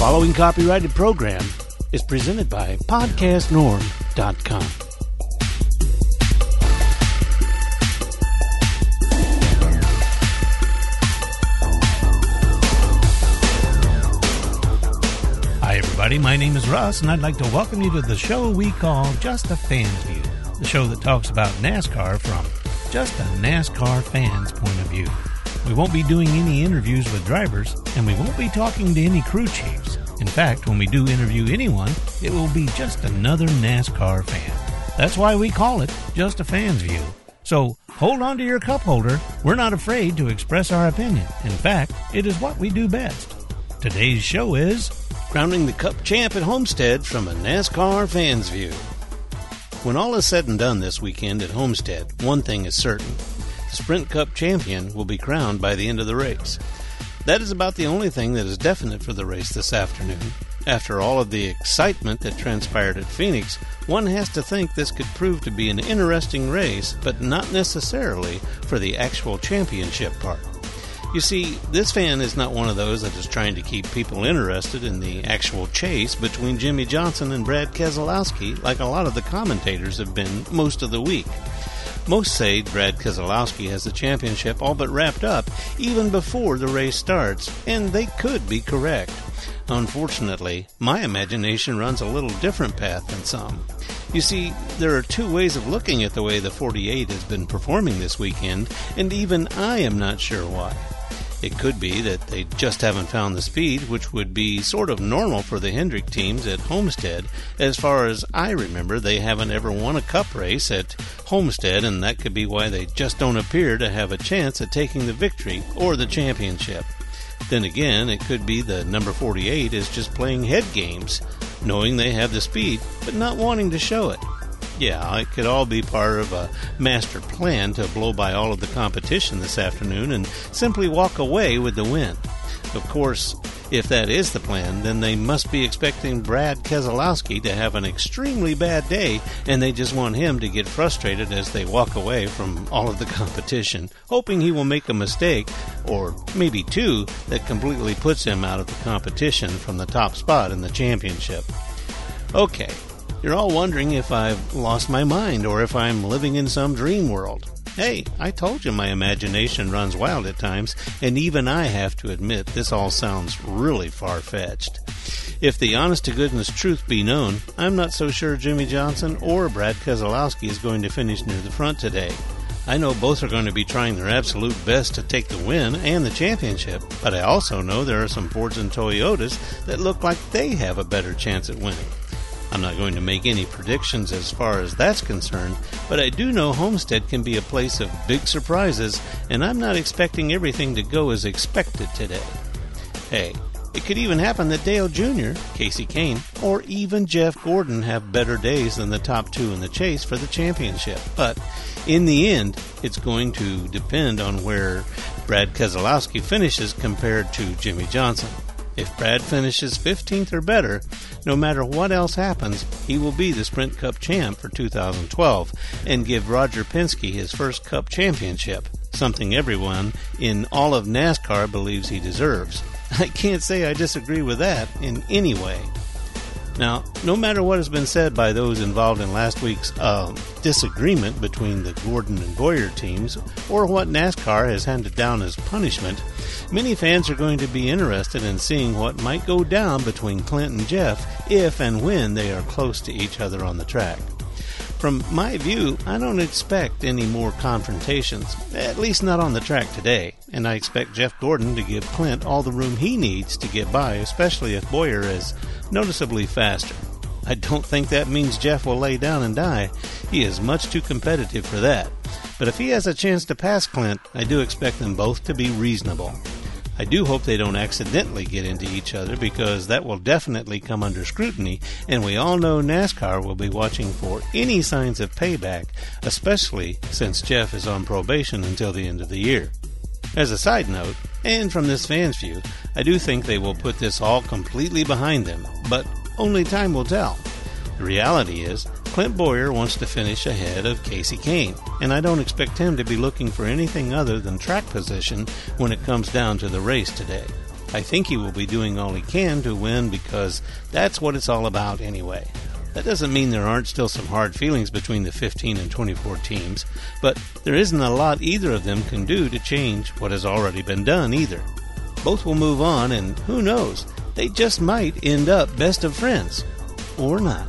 following copyrighted program is presented by PodcastNorm.com. Hi everybody, my name is Russ, and I'd like to welcome you to the show we call Just a Fan's View, the show that talks about NASCAR from just a NASCAR fan's point of view. We won't be doing any interviews with drivers, and we won't be talking to any crew chiefs. In fact, when we do interview anyone, it will be just another NASCAR fan. That's why we call it Just a Fan's View. So hold on to your cup holder. We're not afraid to express our opinion. In fact, it is what we do best. Today's show is crowning the Cup champ at Homestead from a NASCAR fan's view. When all is said and done this weekend at Homestead, one thing is certain. The Sprint Cup champion will be crowned by the end of the race. That is about the only thing that is definite for the race this afternoon. After all of the excitement that transpired at Phoenix, one has to think this could prove to be an interesting race, but not necessarily for the actual championship part. You see, this fan is not one of those that is trying to keep people interested in the actual chase between Jimmie Johnson and Brad Keselowski like a lot of the commentators have been most of the week. Most say Brad Keselowski has the championship all but wrapped up even before the race starts, and they could be correct. Unfortunately, my imagination runs a little different path than some. You see, there are two ways of looking at the way the 48 has been performing this weekend, and even I am not sure why. It could be that they just haven't found the speed, which would be sort of normal for the Hendrick teams at Homestead. As far as I remember, they haven't ever won a Cup race at Homestead, and that could be why they just don't appear to have a chance at taking the victory or the championship. Then again, it could be the number 48 is just playing head games, knowing they have the speed, but not wanting to show it. Yeah, it could all be part of a master plan to blow by all of the competition this afternoon and simply walk away with the win. Of course, if that is the plan, then they must be expecting Brad Keselowski to have an extremely bad day, and they just want him to get frustrated as they walk away from all of the competition, hoping he will make a mistake, or maybe two, that completely puts him out of the competition from the top spot in the championship. Okay. You're all wondering if I've lost my mind or if I'm living in some dream world. Hey, I told you my imagination runs wild at times, and even I have to admit this all sounds really far-fetched. If the honest-to-goodness truth be known, I'm not so sure Jimmie Johnson or Brad Keselowski is going to finish near the front today. I know both are going to be trying their absolute best to take the win and the championship, but I also know there are some Fords and Toyotas that look like they have a better chance at winning. I'm not going to make any predictions as far as that's concerned, but I do know Homestead can be a place of big surprises, and I'm not expecting everything to go as expected today. Hey, it could even happen that Dale Jr., Kasey Kahne, or even Jeff Gordon have better days than the top two in the chase for the championship. But in the end, it's going to depend on where Brad Keselowski finishes compared to Jimmie Johnson. If Brad finishes 15th or better, no matter what else happens, he will be the Sprint Cup champ for 2012 and give Roger Penske his first Cup championship, something everyone in all of NASCAR believes he deserves. I can't say I disagree with that in any way. Now, no matter what has been said by those involved in last week's disagreement between the Gordon and Bowyer teams, or what NASCAR has handed down as punishment, many fans are going to be interested in seeing what might go down between Clint and Jeff if and when they are close to each other on the track. From my view, I don't expect any more confrontations, at least not on the track today, and I expect Jeff Gordon to give Clint all the room he needs to get by, especially if Bowyer is noticeably faster. I don't think that means Jeff will lay down and die. He is much too competitive for that. But if he has a chance to pass Clint, I do expect them both to be reasonable. I do hope they don't accidentally get into each other, because that will definitely come under scrutiny, and we all know NASCAR will be watching for any signs of payback, especially since Jeff is on probation until the end of the year. As a side note, and from this fan's view, I do think they will put this all completely behind them, but only time will tell. The reality is, Clint Bowyer wants to finish ahead of Kasey Kahne, and I don't expect him to be looking for anything other than track position when it comes down to the race today. I think he will be doing all he can to win because that's what it's all about anyway. That doesn't mean there aren't still some hard feelings between the 15 and 24 teams, but there isn't a lot either of them can do to change what has already been done either. Both will move on, and who knows, they just might end up best of friends. Or not.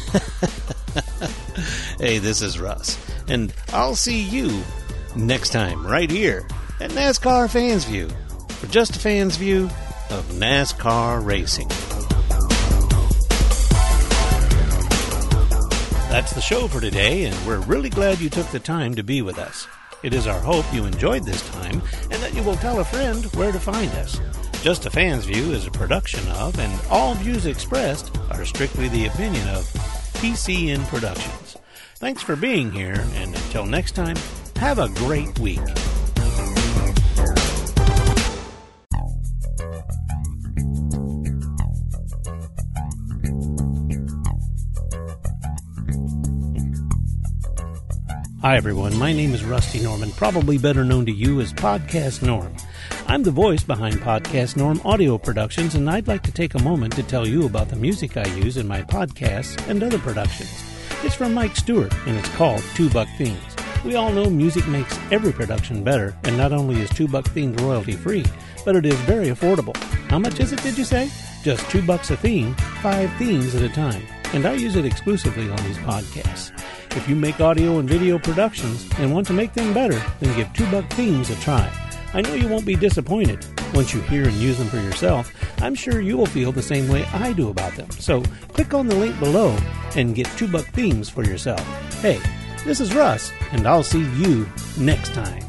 Hey, this is Russ, and I'll see you next time right here at NASCAR Fans View for just a fan's view of NASCAR racing. That's the show for today, and we're really glad you took the time to be with us. It is our hope you enjoyed this time and that you will tell a friend where to find us. Just a Fan's View is a production of, and all views expressed are strictly the opinion of, PCN Productions. Thanks for being here, and until next time, have a great week. Hi everyone, my name is Rusty Norman, probably better known to you as Podcast Norm. I'm the voice behind Podcast Norm Audio Productions, and I'd like to take a moment to tell you about the music I use in my podcasts and other productions. It's from Mike Stewart, and it's called $2 Themes. We all know music makes every production better, and not only is $2 Themes royalty-free, but it is very affordable. How much is it, did you say? Just $2 a theme, 5 themes at a time, and I use it exclusively on these podcasts. If you make audio and video productions and want to make them better, then give $2 Themes a try. I know you won't be disappointed. Once you hear and use them for yourself, I'm sure you will feel the same way I do about them. So click on the link below and get $2 Themes for yourself. Hey, this is Russ, and I'll see you next time.